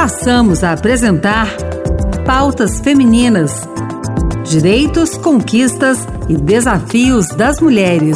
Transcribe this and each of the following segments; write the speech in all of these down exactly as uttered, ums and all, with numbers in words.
Passamos a apresentar Pautas Femininas: Direitos, Conquistas e Desafios das Mulheres.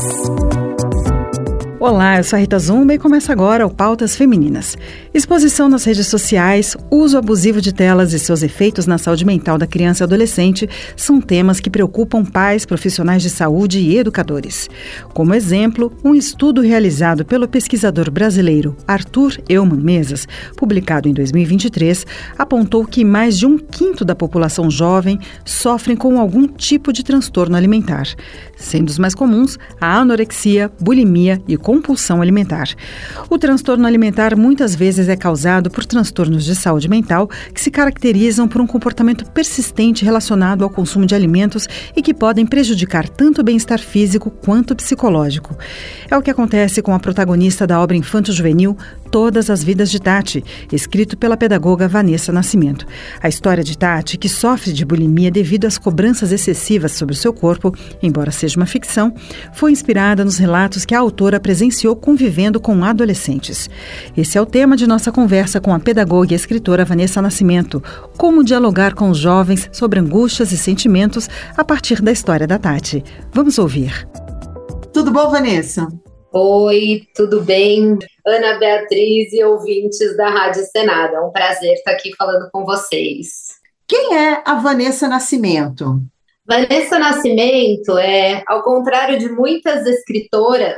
Olá, eu sou a Rita Zumba e começa agora o Pautas Femininas. Exposição nas redes sociais, uso abusivo de telas e seus efeitos na saúde mental da criança e adolescente são temas que preocupam pais, profissionais de saúde e educadores. Como exemplo, um estudo realizado pelo pesquisador brasileiro Arthur Elman Mesas, publicado em dois mil e vinte e três, apontou que mais de um quinto da população jovem sofrem com algum tipo de transtorno alimentar, sendo os mais comuns a anorexia, bulimia e compulsão alimentar. O transtorno alimentar muitas vezes é causado por transtornos de saúde mental que se caracterizam por um comportamento persistente relacionado ao consumo de alimentos e que podem prejudicar tanto o bem-estar físico quanto o psicológico. É o que acontece com a protagonista da obra infanto-juvenil Todas as Vidas de Tati, escrito pela pedagoga Vanessa Nascimento. A história de Tati, que sofre de bulimia devido às cobranças excessivas sobre o seu corpo, embora seja uma ficção, foi inspirada nos relatos que a autora presenciou convivendo com adolescentes. Esse é o tema de nossa conversa com a pedagoga e escritora Vanessa Nascimento: como dialogar com os jovens sobre angústias e sentimentos a partir da história da Tati. Vamos ouvir. Tudo bom, Vanessa? Oi, tudo bem? Ana Beatriz e ouvintes da Rádio Senado, é um prazer estar aqui falando com vocês. Quem é a Vanessa Nascimento? Vanessa Nascimento é, ao contrário de muitas escritoras,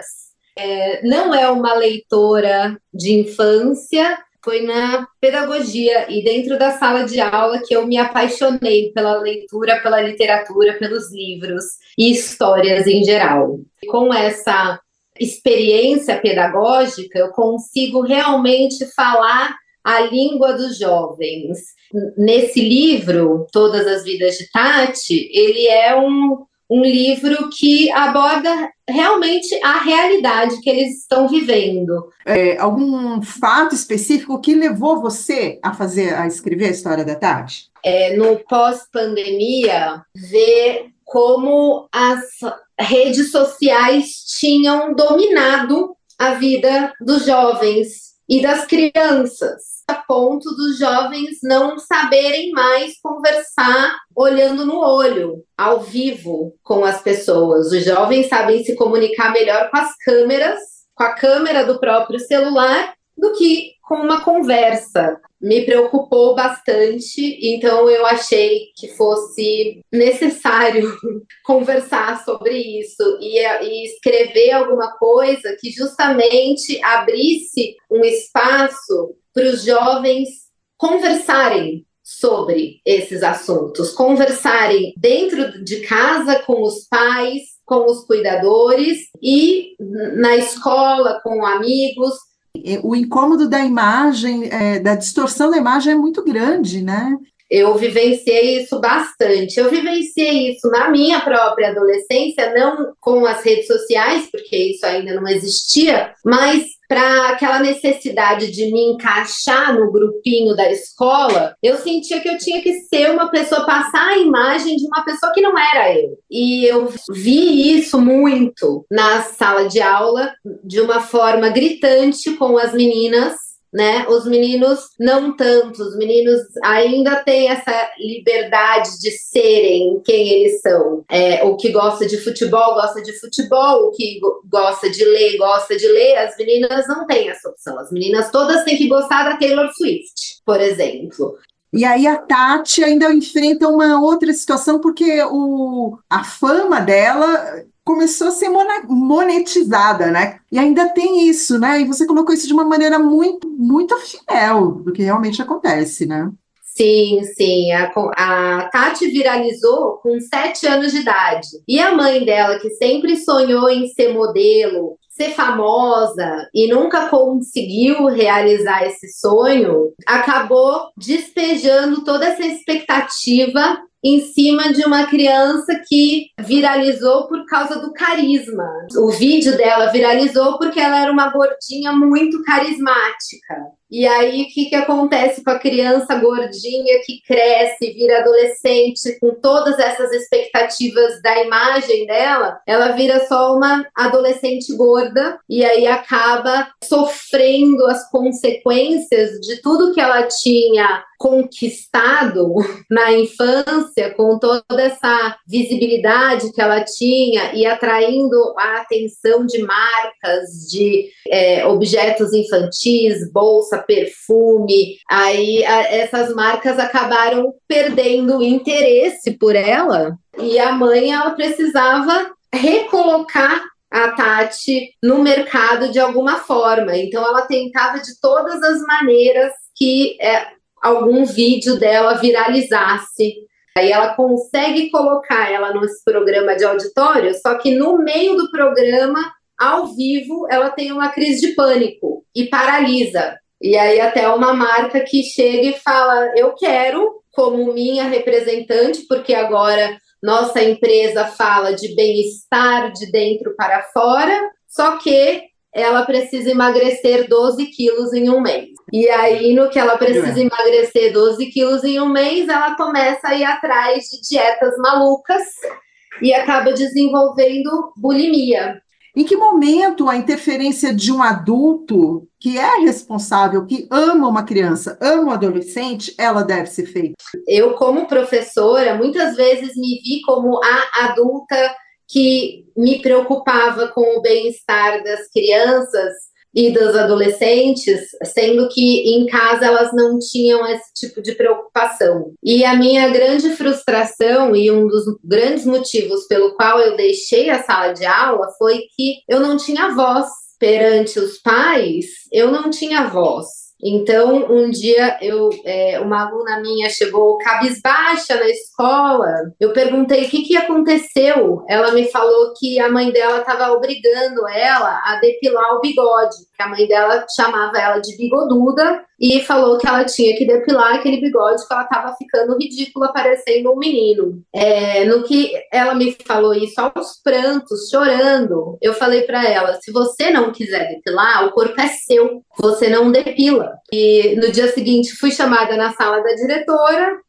é, não é uma leitora de infância. Foi na pedagogia e dentro da sala de aula que eu me apaixonei pela leitura, pela literatura, pelos livros e histórias em geral. Com essa experiência pedagógica, eu consigo realmente falar a língua dos jovens. Nesse livro, Todas as Vidas de Tati, ele é um, um livro que aborda realmente a realidade que eles estão vivendo. É, algum fato específico que levou você a fazer, a escrever a história da Tati? É, no pós-pandemia, ver como as redes sociais tinham dominado a vida dos jovens e das crianças, a ponto dos jovens não saberem mais conversar olhando no olho, ao vivo, com as pessoas. Os jovens sabem se comunicar melhor com as câmeras, com a câmera do próprio celular, do que com uma conversa. Me preocupou bastante, então eu achei que fosse necessário conversar sobre isso e, e escrever alguma coisa que justamente abrisse um espaço para os jovens conversarem sobre esses assuntos, conversarem dentro de casa com os pais, com os cuidadores e na escola com amigos. O incômodo da imagem, é, da distorção da imagem é muito grande, né? Eu vivenciei isso bastante. Eu vivenciei isso na minha própria adolescência, não com as redes sociais, porque isso ainda não existia, mas para aquela necessidade de me encaixar no grupinho da escola, eu sentia que eu tinha que ser uma pessoa, passar a imagem de uma pessoa que não era eu. E eu vi isso muito na sala de aula, de uma forma gritante com as meninas, né? Os meninos não tanto, os meninos ainda têm essa liberdade de serem quem eles são. É, o que gosta de futebol, gosta de futebol, o que gosta de ler, gosta de ler. As meninas não têm essa opção, as meninas todas têm que gostar da Taylor Swift, por exemplo. E aí a Tati ainda enfrenta uma outra situação, porque o, a fama dela começou a ser monetizada, né? E ainda tem isso, né? E você colocou isso de uma maneira muito, muito fiel do que realmente acontece, né? Sim, sim. A, a Tati viralizou com sete anos de idade. E a mãe dela, que sempre sonhou em ser modelo, ser famosa e nunca conseguiu realizar esse sonho, acabou despejando toda essa expectativa em cima de uma criança que viralizou por causa do carisma. O vídeo dela viralizou porque ela era uma gordinha muito carismática. E aí, o que, que acontece com a criança gordinha que cresce, vira adolescente, com todas essas expectativas da imagem dela? Ela vira só uma adolescente gorda e aí acaba sofrendo as consequências de tudo que ela tinha conquistado na infância, com toda essa visibilidade que ela tinha e atraindo a atenção de marcas, de é, objetos infantis, bolsa, perfume. Aí a, essas marcas acabaram perdendo o interesse por ela e a mãe, ela precisava recolocar a Tati no mercado de alguma forma. Então ela tentava de todas as maneiras que é, algum vídeo dela viralizasse. Aí ela consegue colocar ela nesse programa de auditório, só que no meio do programa, ao vivo, ela tem uma crise de pânico e paralisa. E aí até uma marca que chega e fala, eu quero, como minha representante, porque agora nossa empresa fala de bem-estar de dentro para fora, só que ela precisa emagrecer doze quilos em um mês. E aí, no que ela precisa emagrecer doze quilos em um mês, ela começa a ir atrás de dietas malucas e acaba desenvolvendo bulimia. Em que momento a interferência de um adulto que é responsável, que ama uma criança, ama um adolescente, ela deve ser feita? Eu, como professora, muitas vezes me vi como a adulta que me preocupava com o bem-estar das crianças e dos adolescentes, sendo que em casa elas não tinham esse tipo de preocupação. E a minha grande frustração e um dos grandes motivos pelo qual eu deixei a sala de aula foi que eu não tinha voz perante os pais, eu não tinha voz. Então, um dia, eu, é, uma aluna minha chegou cabisbaixa na escola, eu perguntei o que, que aconteceu, ela me falou que a mãe dela estava obrigando ela a depilar o bigode, que a mãe dela chamava ela de bigoduda, e falou que ela tinha que depilar aquele bigode, que ela estava ficando ridícula, parecendo um menino. É, no que ela me falou isso aos prantos, chorando, eu falei para ela, se você não quiser depilar, o corpo é seu, você não depila. E no dia seguinte fui chamada na sala da diretora,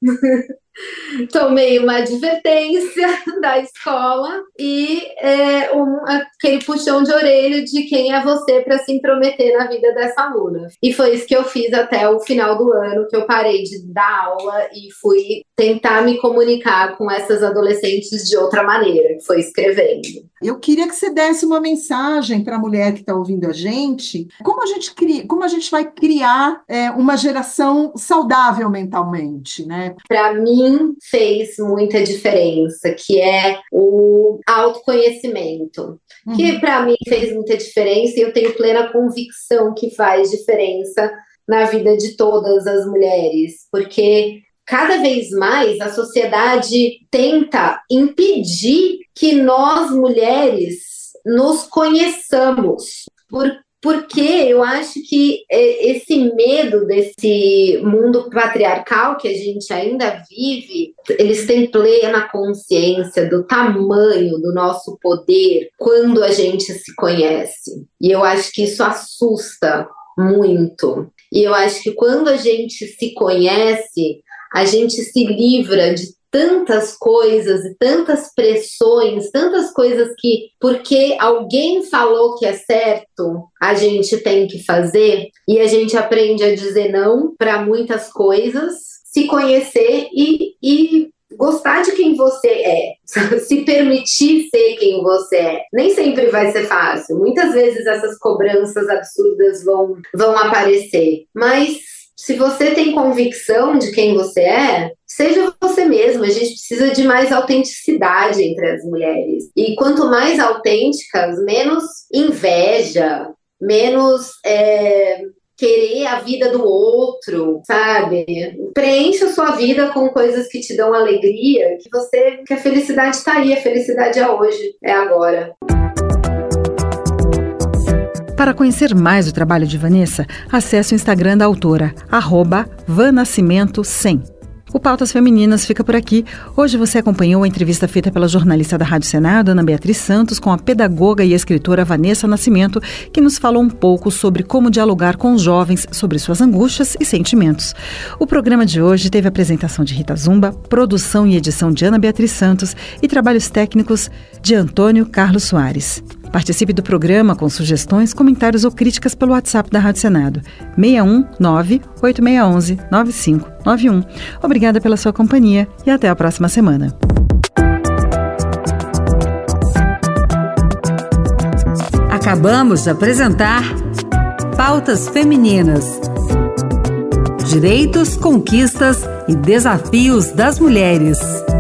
tomei uma advertência da escola e é, um, aquele puxão de orelha de quem é você para se intrometer na vida dessa aluna. E foi isso que eu fiz até o final do ano, que eu parei de dar aula e fui tentar me comunicar com essas adolescentes de outra maneira, que foi escrevendo. Eu queria que você desse uma mensagem para a mulher que está ouvindo a gente. Como a gente, cria, como a gente vai criar é, uma geração saudável mentalmente, né? Para mim, fez muita diferença, que é o autoconhecimento. Uhum. Que para mim fez muita diferença e eu tenho plena convicção que faz diferença na vida de todas as mulheres, porque cada vez mais a sociedade tenta impedir que nós, mulheres, nos conheçamos. Por, porque eu acho que esse medo desse mundo patriarcal que a gente ainda vive, eles têm plena consciência do tamanho do nosso poder quando a gente se conhece. E eu acho que isso assusta muito. E eu acho que quando a gente se conhece, a gente se livra de tantas coisas e tantas pressões, tantas coisas que, porque alguém falou que é certo, a gente tem que fazer, e a gente aprende a dizer não para muitas coisas, se conhecer e, e gostar de quem você é, se permitir ser quem você é. Nem sempre vai ser fácil, muitas vezes essas cobranças absurdas vão, vão aparecer, mas se você tem convicção de quem você é, seja você mesma. A gente precisa de mais autenticidade entre as mulheres. E quanto mais autênticas, menos inveja, menos é, querer a vida do outro, sabe? Preencha a sua vida com coisas que te dão alegria, que você, que a felicidade está aí, a felicidade é hoje, é agora. Para conhecer mais o trabalho de Vanessa, acesse o Instagram da autora, arroba vanascimento cem. O Pautas Femininas fica por aqui. Hoje você acompanhou a entrevista feita pela jornalista da Rádio Senado, Ana Beatriz Santos, com a pedagoga e escritora Vanessa Nascimento, que nos falou um pouco sobre como dialogar com os jovens sobre suas angústias e sentimentos. O programa de hoje teve a apresentação de Rita Zumba, produção e edição de Ana Beatriz Santos e trabalhos técnicos de Antônio Carlos Soares. Participe do programa com sugestões, comentários ou críticas pelo WhatsApp da Rádio Senado, seis um nove, oito seis um um, nove cinco nove um. Obrigada pela sua companhia e até a próxima semana. Acabamos de apresentar Pautas Femininas. Direitos, conquistas e desafios das mulheres.